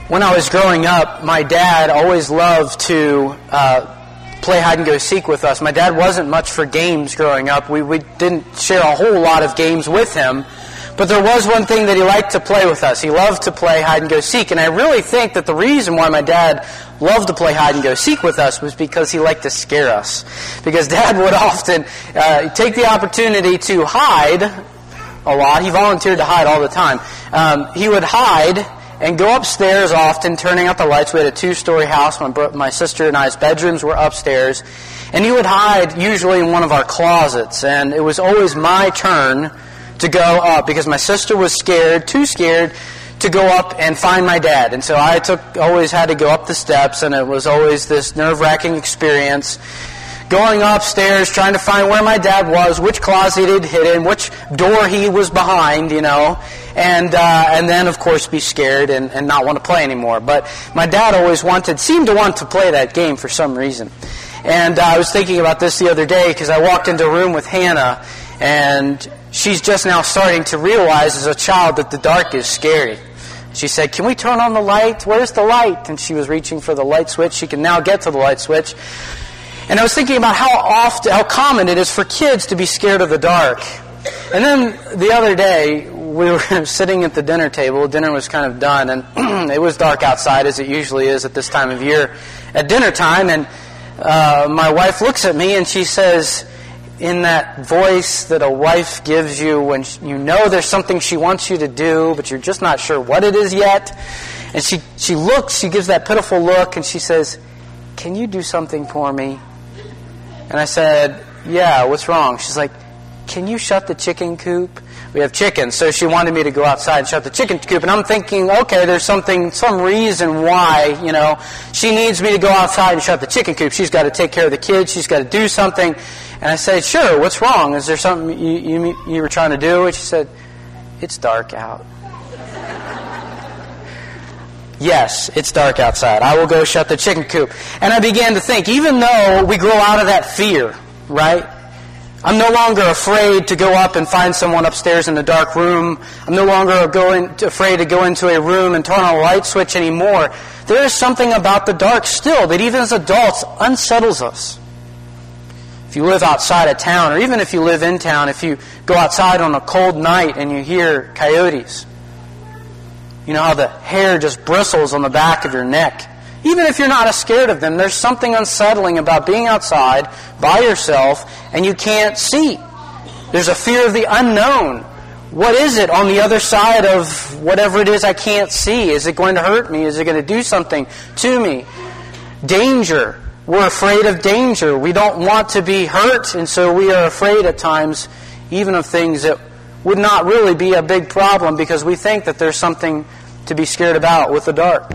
When I was growing up, my dad always loved to play hide-and-go-seek with us. My dad wasn't much for games growing up. We didn't share a whole lot of games with him. But there was one thing that he liked to play with us. He loved to play hide-and-go-seek. And I really think that the reason why my dad loved to play hide-and-go-seek with us was because he liked to scare us. Because Dad would often take the opportunity to hide a lot. He volunteered to hide all the time. He would hide and go upstairs often, turning out the lights. We had a 2-story house. My sister and I's bedrooms were upstairs. And he would hide usually in one of our closets. And it was always my turn to go up because my sister was too scared to go up and find my dad. And so I always had to go up the steps, and it was always this nerve-wracking experience. Going upstairs, trying to find where my dad was, which closet he'd hidden, which door he was behind, and then, of course, be scared and not want to play anymore. But my dad always seemed to want to play that game for some reason. And I was thinking about this the other day because I walked into a room with Hannah, and she's just now starting to realize as a child that the dark is scary. She said, "Can we turn on the light? Where's the light?" And she was reaching for the light switch. She can now get to the light switch. And I was thinking about how common it is for kids to be scared of the dark. And then the other day, we were sitting at the dinner table. Dinner was kind of done, and it was dark outside, as it usually is at this time of year at dinner time. And my wife looks at me, and she says, in that voice that a wife gives you when you know there's something she wants you to do, but you're just not sure what it is yet. And she gives that pitiful look, and she says, "Can you do something for me?" And I said, "Yeah, what's wrong?" She's like, "Can you shut the chicken coop?" We have chickens, so she wanted me to go outside and shut the chicken coop. And I'm thinking, okay, there's some reason why, she needs me to go outside and shut the chicken coop. She's got to take care of the kids. She's got to do something. And I said, "Sure, what's wrong? Is there something you were trying to do?" And she said, "It's dark out." Yes, it's dark outside. I will go shut the chicken coop. And I began to think, even though we grow out of that fear, right? I'm no longer afraid to go up and find someone upstairs in a dark room. I'm no longer afraid to go into a room and turn on a light switch anymore. There is something about the dark still that even as adults unsettles us. If you live outside of town, or even if you live in town, if you go outside on a cold night and you hear coyotes, you know how the hair just bristles on the back of your neck. Even if you're not as scared of them, there's something unsettling about being outside by yourself and you can't see. There's a fear of the unknown. What is it on the other side of whatever it is I can't see? Is it going to hurt me? Is it going to do something to me? Danger. We're afraid of danger. We don't want to be hurt, and so we are afraid at times even of things that would not really be a big problem because we think that there's something to be scared about with the dark.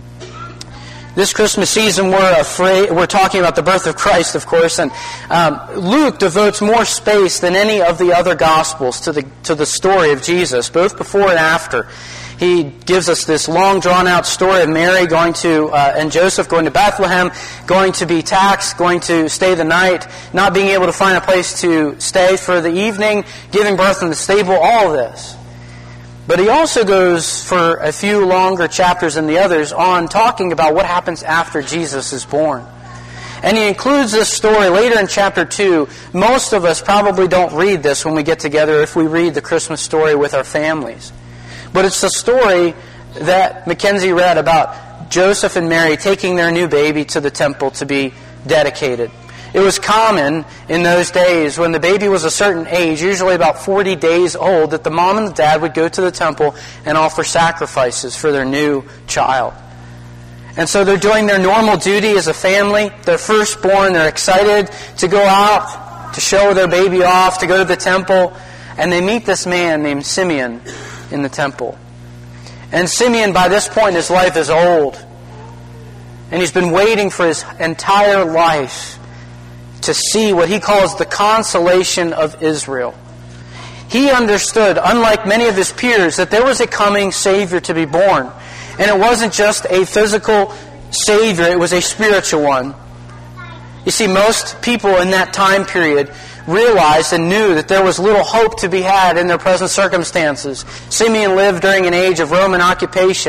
This Christmas season, we're talking about the birth of Christ, of course, and Luke devotes more space than any of the other Gospels to the story of Jesus, both before and after. He gives us this long, drawn-out story of Mary and Joseph going to Bethlehem, going to be taxed, going to stay the night, not being able to find a place to stay for the evening, giving birth in the stable, all of this. But he also goes for a few longer chapters than the others on talking about what happens after Jesus is born. And he includes this story later in chapter 2. Most of us probably don't read this when we get together if we read the Christmas story with our families. But it's the story that Mackenzie read about Joseph and Mary taking their new baby to the temple to be dedicated. It was common in those days when the baby was a certain age, usually about 40 days old, that the mom and the dad would go to the temple and offer sacrifices for their new child. And so they're doing their normal duty as a family. They're firstborn. They're excited to go out, to show their baby off, to go to the temple. And they meet this man named Simeon in the temple. And Simeon, by this point in his life, is old. And he's been waiting for his entire life to see what he calls the consolation of Israel. He understood, unlike many of his peers, that there was a coming Savior to be born. And it wasn't just a physical Savior, it was a spiritual one. You see, most people in that time period realized and knew that there was little hope to be had in their present circumstances. Simeon lived during an age of Roman occupation.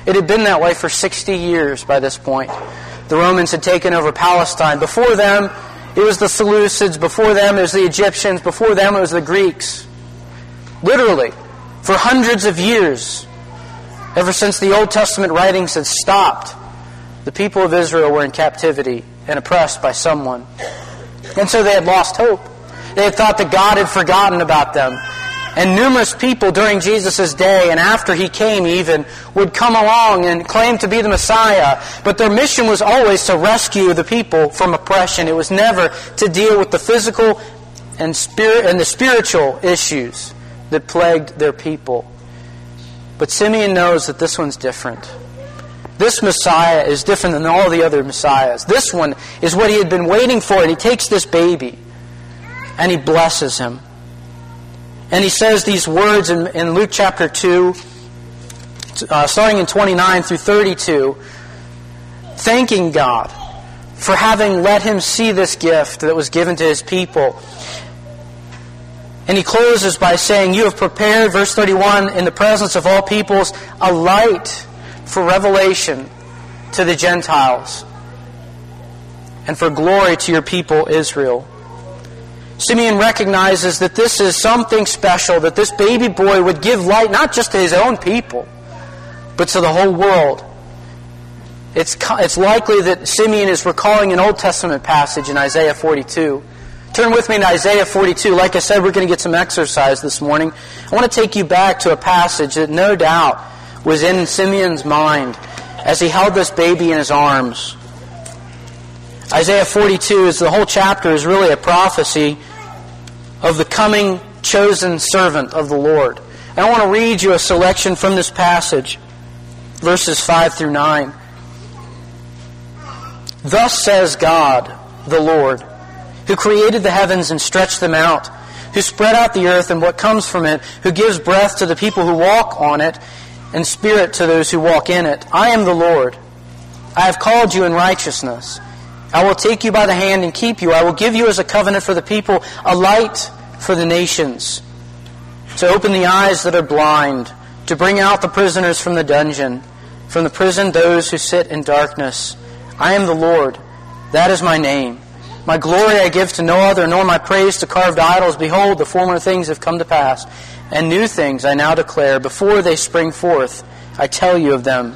It had been that way for 60 years by this point. The Romans had taken over Palestine. Before them, it was the Seleucids. Before them, it was the Egyptians. Before them, it was the Greeks. Literally, for hundreds of years, ever since the Old Testament writings had stopped, the people of Israel were in captivity and oppressed by someone. And so they had lost hope. They had thought that God had forgotten about them. And numerous people during Jesus' day, and after He came even, would come along and claim to be the Messiah. But their mission was always to rescue the people from oppression. It was never to deal with the physical and the spiritual issues that plagued their people. But Simeon knows that this one's different. This Messiah is different than all the other Messiahs. This one is what he had been waiting for, and he takes this baby and he blesses him. And he says these words in Luke chapter 2, starting in 29 through 32, thanking God for having let him see this gift that was given to his people. And he closes by saying, "You have prepared," verse 31, "in the presence of all peoples, a light for revelation to the Gentiles, and for glory to your people Israel." Simeon recognizes that this is something special, that this baby boy would give light not just to his own people, but to the whole world. It's likely that Simeon is recalling an Old Testament passage in Isaiah 42. Turn with me to Isaiah 42. Like I said, we're going to get some exercise this morning. I want to take you back to a passage that no doubt was in Simeon's mind as he held this baby in his arms. Isaiah 42, the whole chapter is really a prophecy of the coming chosen servant of the Lord. And I want to read you a selection from this passage, verses 5 through 9. "Thus says God, the Lord, who created the heavens and stretched them out, who spread out the earth and what comes from it, who gives breath to the people who walk on it, and spirit to those who walk in it. I am the Lord. I have called you in righteousness. I will take you by the hand and keep you. I will give you as a covenant for the people, a light for the nations, to open the eyes that are blind, to bring out the prisoners from the dungeon, from the prison those who sit in darkness. I am the Lord. That is my name. My glory I give to no other, nor my praise to carved idols. Behold, the former things have come to pass, and new things I now declare. Before they spring forth, I tell you of them.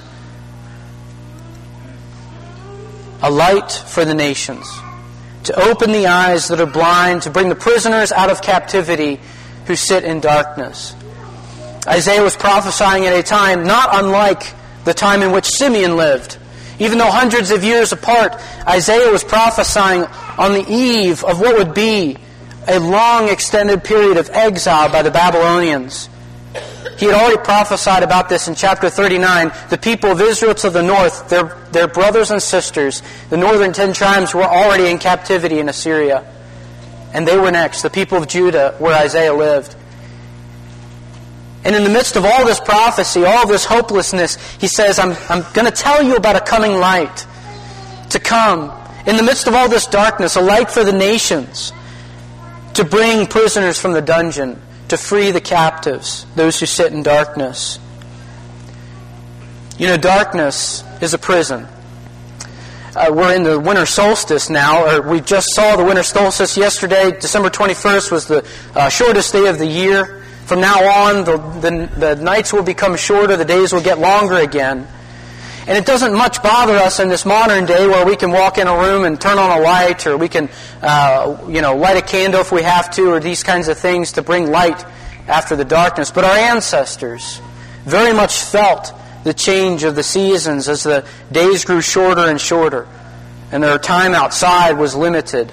A light for the nations, to open the eyes that are blind, to bring the prisoners out of captivity who sit in darkness." Isaiah was prophesying at a time not unlike the time in which Simeon lived. Even though hundreds of years apart, Isaiah was prophesying on the eve of what would be a long extended period of exile by the Babylonians. He had already prophesied about this in chapter 39. The people of Israel to the north, their brothers and sisters, the northern 10 tribes were already in captivity in Assyria. And they were next, the people of Judah, where Isaiah lived. And in the midst of all this prophecy, all this hopelessness, he says, I'm going to tell you about a coming light to come. In the midst of all this darkness, a light for the nations, to bring prisoners from the dungeon, to free the captives, those who sit in darkness. You know, darkness is a prison. We're in the winter solstice now, or we just saw the winter solstice yesterday. December 21st was the shortest day of the year. From now on, the nights will become shorter, the days will get longer again. And it doesn't much bother us in this modern day where we can walk in a room and turn on a light, or we can light a candle if we have to, or these kinds of things to bring light after the darkness. But our ancestors very much felt the change of the seasons as the days grew shorter and shorter, and their time outside was limited.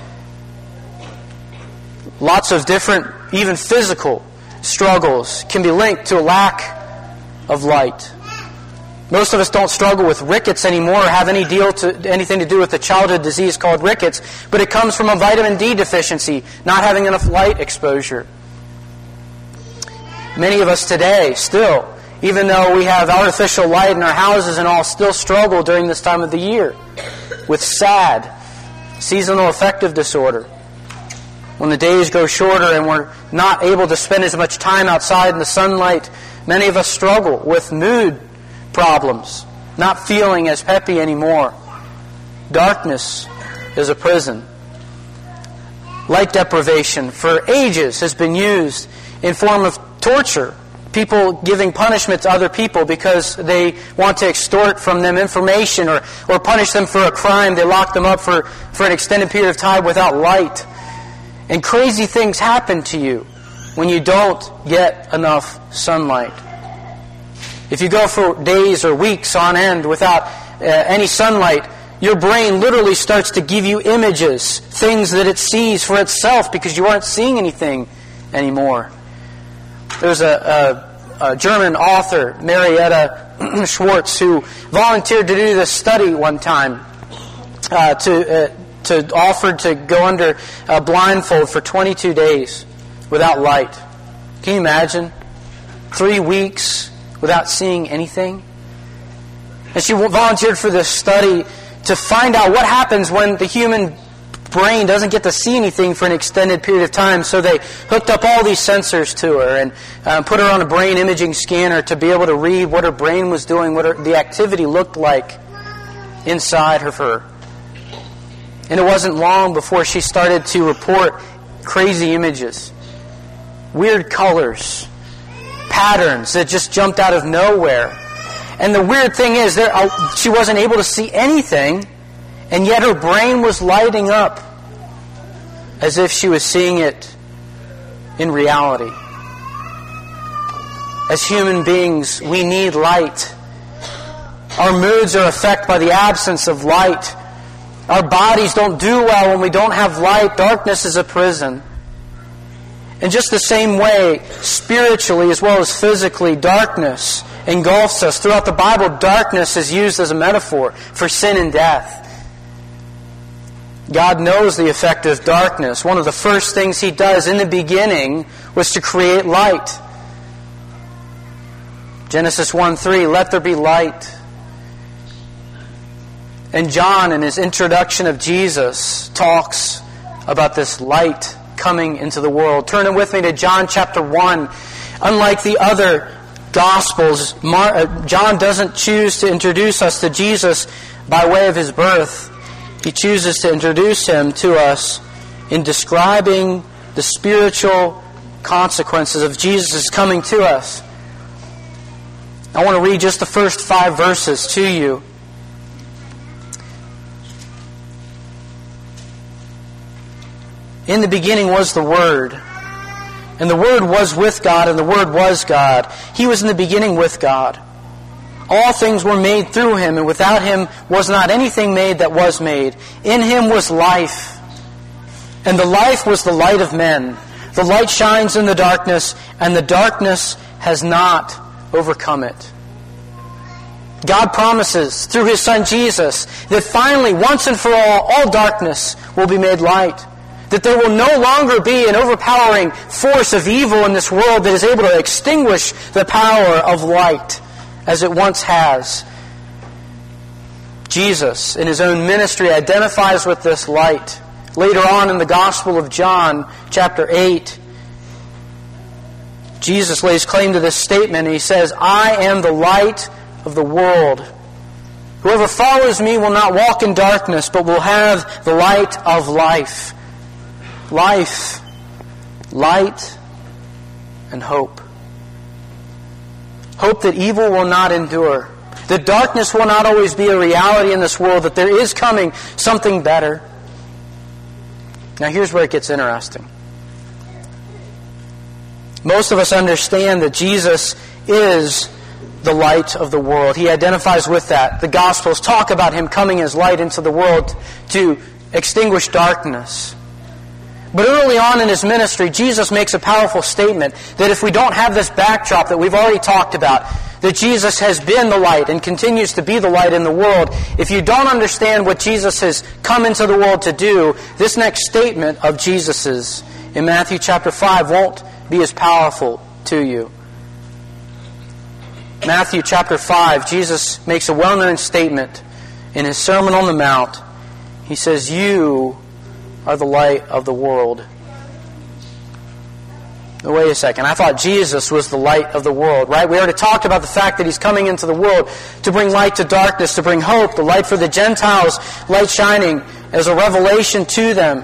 Lots of different, even physical struggles can be linked to a lack of light. Most of us don't struggle with rickets anymore or have anything to do with a childhood disease called rickets, but it comes from a vitamin D deficiency, not having enough light exposure. Many of us today still, even though we have artificial light in our houses and all, still struggle during this time of the year with SAD, seasonal affective disorder. When the days grow shorter and we're not able to spend as much time outside in the sunlight, many of us struggle with mood problems, not feeling as peppy anymore. Darkness is a prison. Light deprivation for ages has been used in form of torture. People giving punishment to other people because they want to extort from them information or punish them for a crime. They lock them up for an extended period of time without light. And crazy things happen to you when you don't get enough sunlight. If you go for days or weeks on end without any sunlight, your brain literally starts to give you images, things that it sees for itself because you aren't seeing anything anymore. There's a German author, Marietta Schwartz, who volunteered to do this study one time, to offer to go under a blindfold for 22 days without light. Can you imagine? 3 weeks without seeing anything? And she volunteered for this study to find out what happens when the human brain doesn't get to see anything for an extended period of time. So they hooked up all these sensors to her and put her on a brain imaging scanner to be able to read what her brain was doing, what the activity looked like inside of her. And it wasn't long before she started to report crazy images, weird colors, patterns that just jumped out of nowhere. And the weird thing is, she wasn't able to see anything, and yet her brain was lighting up as if she was seeing it in reality. As human beings, we need light. Our moods are affected by the absence of light. Our bodies don't do well when we don't have light. Darkness is a prison. In just the same way, spiritually as well as physically, darkness engulfs us. Throughout the Bible, darkness is used as a metaphor for sin and death. God knows the effect of darkness. One of the first things He does in the beginning was to create light. Genesis 1:3, let there be light. And John, in his introduction of Jesus, talks about this light coming into the world. Turn with me to John chapter 1. Unlike the other Gospels, John doesn't choose to introduce us to Jesus by way of His birth. He chooses to introduce Him to us in describing the spiritual consequences of Jesus' coming to us. I want to read just the first 5 verses to you. In the beginning was the Word, and the Word was with God, and the Word was God. He was in the beginning with God. All things were made through Him, and without Him was not anything made that was made. In Him was life, and the life was the light of men. The light shines in the darkness, and the darkness has not overcome it. God promises through His Son Jesus that finally, once and for all darkness will be made light. That there will no longer be an overpowering force of evil in this world that is able to extinguish the power of light as it once has. Jesus, in His own ministry, identifies with this light. Later on in the Gospel of John, chapter 8, Jesus lays claim to this statement, and He says, I am the light of the world. Whoever follows me will not walk in darkness, but will have the light of life. Life, light, and hope. Hope that evil will not endure. That darkness will not always be a reality in this world. That there is coming something better. Now here's where it gets interesting. Most of us understand that Jesus is the light of the world. He identifies with that. The Gospels talk about Him coming as light into the world to extinguish darkness. But early on in His ministry, Jesus makes a powerful statement that if we don't have this backdrop that we've already talked about, that Jesus has been the light and continues to be the light in the world, if you don't understand what Jesus has come into the world to do, this next statement of Jesus's in Matthew chapter 5 won't be as powerful to you. Matthew chapter 5, Jesus makes a well-known statement in His Sermon on the Mount. He says, you are the light of the world. Wait a second. I thought Jesus was the light of the world, right? We already talked about the fact that He's coming into the world to bring light to darkness, to bring hope, the light for the Gentiles, light shining as a revelation to them.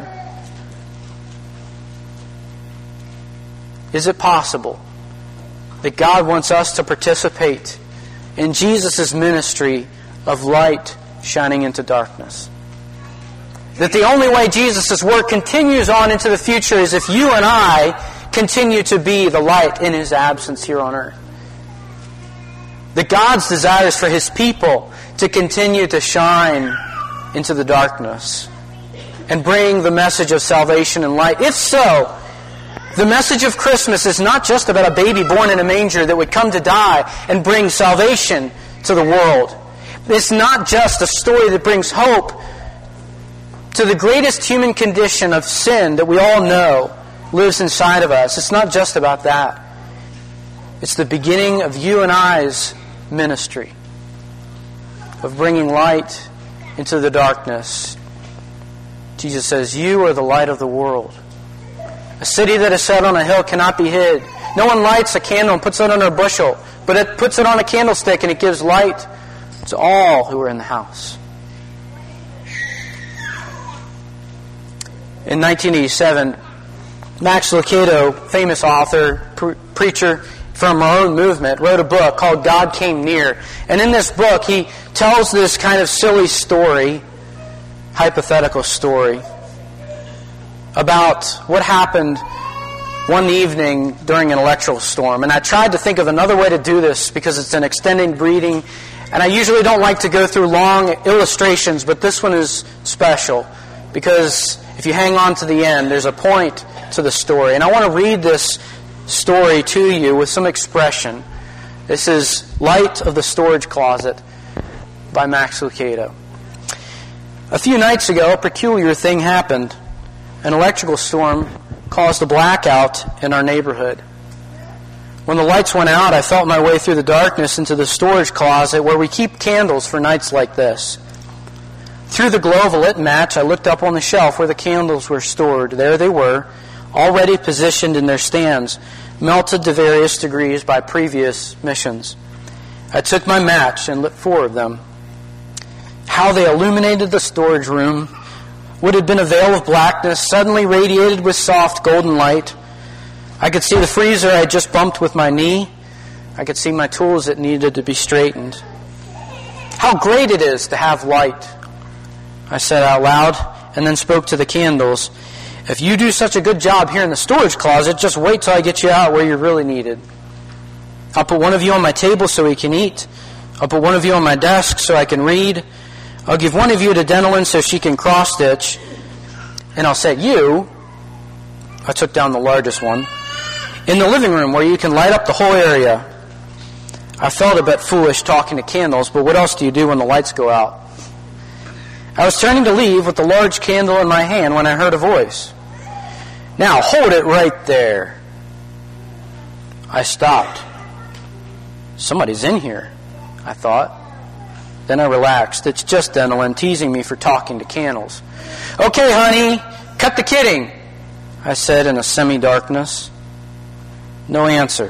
Is it possible that God wants us to participate in Jesus' ministry of light shining into darkness? That the only way Jesus' work continues on into the future is if you and I continue to be the light in His absence here on earth. That God's desire is for His people to continue to shine into the darkness and bring the message of salvation and light. If so, the message of Christmas is not just about a baby born in a manger that would come to die and bring salvation to the world. It's not just a story that brings hope to the greatest human condition of sin that we all know lives inside of us. It's not just about that. It's the beginning of you and I's ministry of bringing light into the darkness. Jesus says, "You are the light of the world. A city that is set on a hill cannot be hid. No one lights a candle and puts it under a bushel, but it puts it on a candlestick and it gives light to all who are in the house." In 1987, Max Lucado, famous author, preacher from our own movement, wrote a book called God Came Near. And in this book, he tells this kind of silly story, hypothetical story, about what happened one evening during an electrical storm. And I tried to think of another way to do this because it's an extended reading. And I usually don't like to go through long illustrations, but this one is special because if you hang on to the end, there's a point to the story. And I want to read this story to you with some expression. This is Light of the Storage Closet by Max Lucado. A few nights ago, a peculiar thing happened. An electrical storm caused a blackout in our neighborhood. When the lights went out, I felt my way through the darkness into the storage closet where we keep candles for nights like this. Through the glow of a lit match, I looked up on the shelf where the candles were stored. There they were, already positioned in their stands, melted to various degrees by previous missions. I took my match and lit 4 of them. How they illuminated the storage room! What had been a veil of blackness suddenly radiated with soft golden light. I could see the freezer I had just bumped with my knee. I could see my tools that needed to be straightened. How great it is to have light, I said out loud, and then spoke to the candles. If you do such a good job here in the storage closet, just wait till I get you out where you're really needed. I'll put one of you on my table so we can eat. I'll put one of you on my desk so I can read. I'll give one of you to Dentalyn so she can cross-stitch. And I'll set you, I took down the largest one, in the living room where you can light up the whole area. I felt a bit foolish talking to candles, but what else do you do when the lights go out? I was turning to leave with the large candle in my hand when I heard a voice. "Now hold it right there." I stopped. Somebody's in here, I thought. Then I relaxed. It's just Dentalyn teasing me for talking to candles. "Okay, honey, cut the kidding," I said in a semi-darkness. No answer.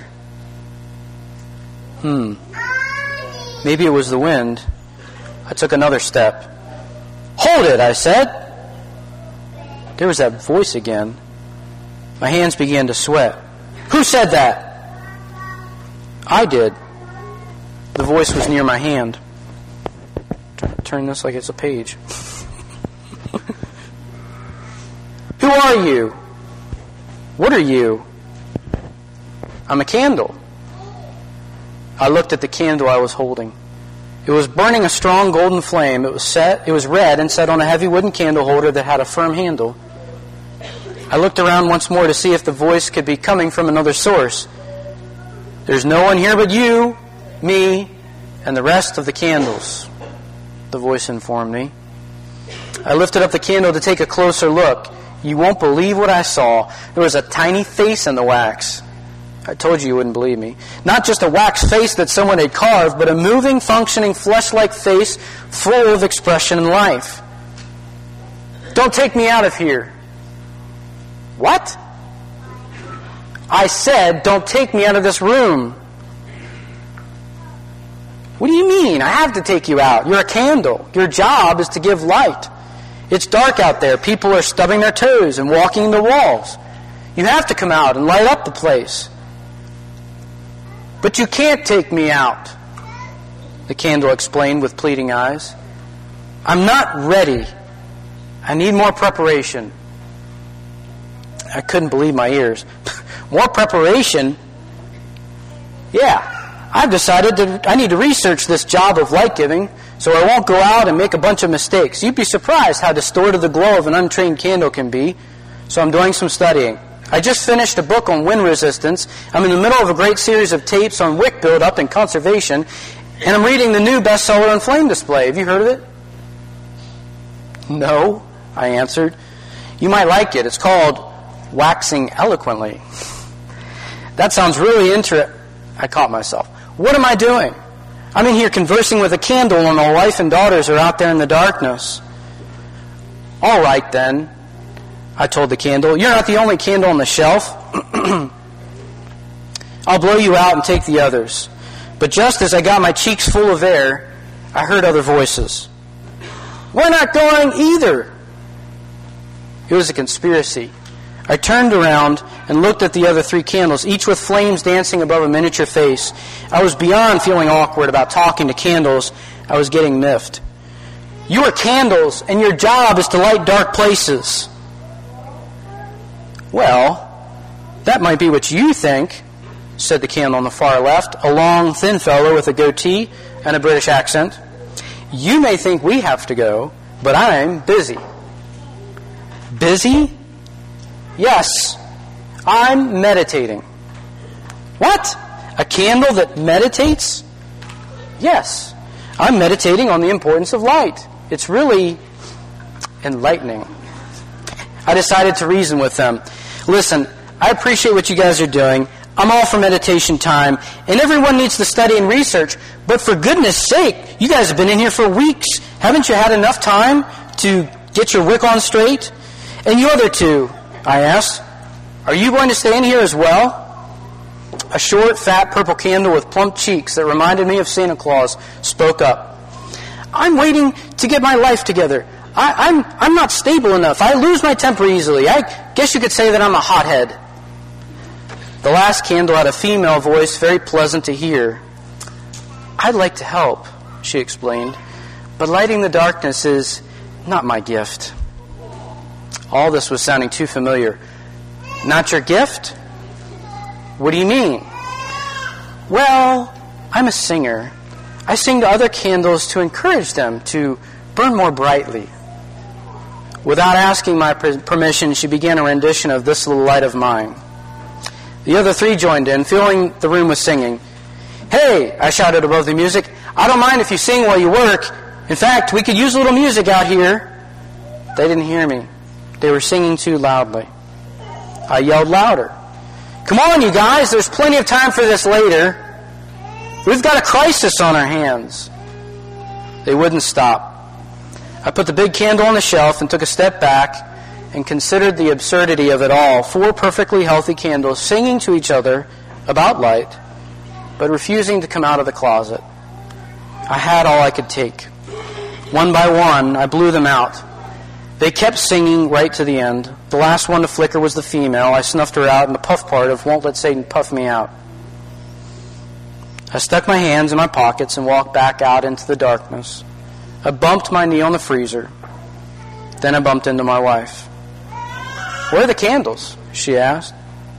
Maybe it was the wind. I took another step. "Hold it," I said. There was that voice again. My hands began to sweat. "Who said that?" "I did." The voice was near my hand. Turn this like it's a page. "Who are you? What are you?" "I'm a candle." I looked at the candle I was holding. It was burning a strong golden flame. It was red and set on a heavy wooden candle holder that had a firm handle. I looked around once more to see if the voice could be coming from another source. "There's no one here but you, me, and the rest of the candles," the voice informed me. I lifted up the candle to take a closer look. You won't believe what I saw. There was a tiny face in the wax. I told you wouldn't believe me. Not just a wax face that someone had carved, but a moving, functioning, flesh-like face full of expression and life. "Don't take me out of here." "What?" I said, don't take me out of this room. What do you mean? I have to take you out. You're a candle. Your job is to give light. It's dark out there. People are stubbing their toes and walking the walls. You have to come out and light up the place. But you can't take me out, the candle explained with pleading eyes. I'm not ready. I need more preparation. I couldn't believe my ears. More preparation? Yeah. I've decided that I need to research this job of light giving so I won't go out and make a bunch of mistakes. You'd be surprised how distorted the glow of an untrained candle can be. So I'm doing some studying. I just finished a book on wind resistance. I'm in the middle of a great series of tapes on wick buildup and conservation. And I'm reading the new bestseller on flame display. Have you heard of it? No, I answered. You might like it. It's called Waxing Eloquently. That sounds really interesting. I caught myself. What am I doing? I'm in here conversing with a candle while my wife and daughters are out there in the darkness. All right, then, I told the candle. You're not the only candle on the shelf. I'll blow you out and take the others. But just as I got my cheeks full of air, I heard other voices. We're not going either. It was a conspiracy. I turned around and looked at the other 3 candles, each with flames dancing above a miniature face. I was beyond feeling awkward about talking to candles. I was getting miffed. You are candles, and your job is to light dark places. Well, that might be what you think, said the candle on the far left, a long, thin fellow with a goatee and a British accent. You may think we have to go, but I'm busy. Busy? Yes, I'm meditating. What? A candle that meditates? Yes, I'm meditating on the importance of light. It's really enlightening. I decided to reason with them. Listen, I appreciate what you guys are doing. I'm all for meditation time, and everyone needs to study and research. But for goodness sake, you guys have been in here for weeks. Haven't you had enough time to get your wick on straight? And you other two, I asked, are you going to stay in here as well? A short, fat, purple candle with plump cheeks that reminded me of Santa Claus spoke up. I'm waiting to get my life together. I'm not stable enough. I lose my temper easily. I guess you could say that I'm a hothead. The last candle had a female voice, very pleasant to hear. I'd like to help, she explained, but lighting the darkness is not my gift. All this was sounding too familiar. Not your gift? What do you mean? Well, I'm a singer. I sing to other candles to encourage them to burn more brightly. Without asking my permission, she began a rendition of This Little Light of Mine. The other 3 joined in, filling the room with singing. Hey, I shouted above the music, I don't mind if you sing while you work. In fact, we could use a little music out here. They didn't hear me. They were singing too loudly. I yelled louder. Come on, you guys, there's plenty of time for this later. We've got a crisis on our hands. They wouldn't stop. I put the big candle on the shelf and took a step back and considered the absurdity of it all. 4 perfectly healthy candles singing to each other about light, but refusing to come out of the closet. I had all I could take. One by one, I blew them out. They kept singing right to the end. The last one to flicker was the female. I snuffed her out in the puff part of Won't Let Satan Puff Me Out. I stuck my hands in my pockets and walked back out into the darkness. I bumped my knee on the freezer. Then I bumped into my wife. Where are the candles? She asked.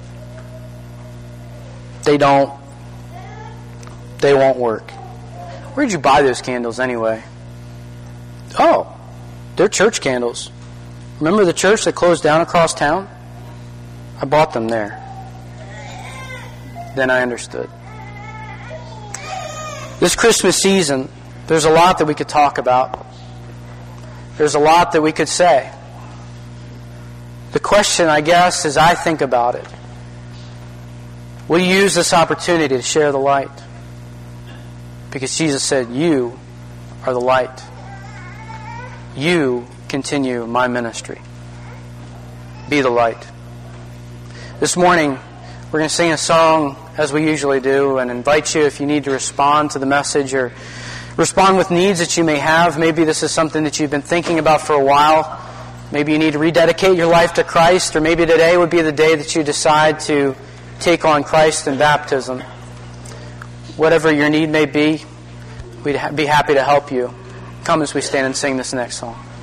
They won't work. Where'd you buy those candles anyway? Oh, they're church candles. Remember the church that closed down across town? I bought them there. Then I understood. This Christmas season, there's a lot that we could talk about. There's a lot that we could say. The question, I guess, as I think about it, will you use this opportunity to share the light? Because Jesus said, you are the light. You continue my ministry. Be the light. This morning, We're going to sing a song as we usually do and invite you, if you need to respond to the message or respond with needs that you may have. Maybe this is something that you've been thinking about for a while. Maybe you need to rededicate your life to Christ, or maybe today would be the day that you decide to take on Christ in baptism. Whatever your need may be, we'd be happy to help you. Come as we stand and sing this next song.